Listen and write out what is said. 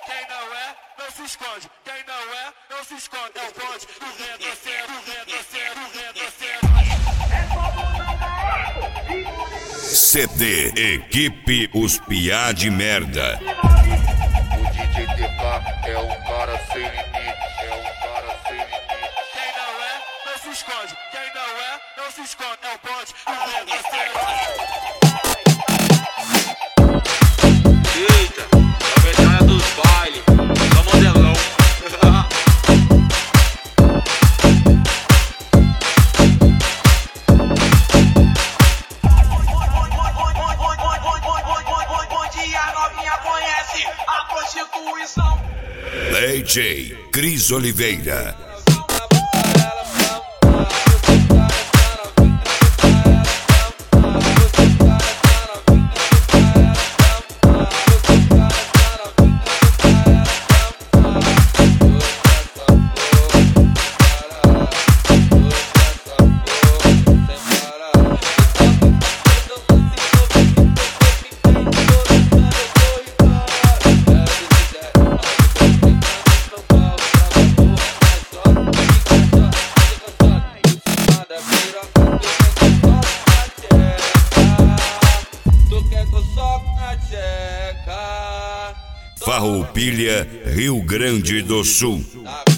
Quem não é, não se esconde. Quem não é, não se esconde. É o bonde do retrocesso, retrocesso, retrocesso. CD Equipe Os Piá de Merda. O DJ TK é um cara sem limite, é um cara sem limite. Quem não é, não se esconde. Quem não é, não se esconde. É o bonde do retrocesso. Eita, a medalha dos bailes, só modelão. Onde a novinha conhece a prostituição. DJ Cris Oliveira. Farroupilha, Rio Grande do Sul.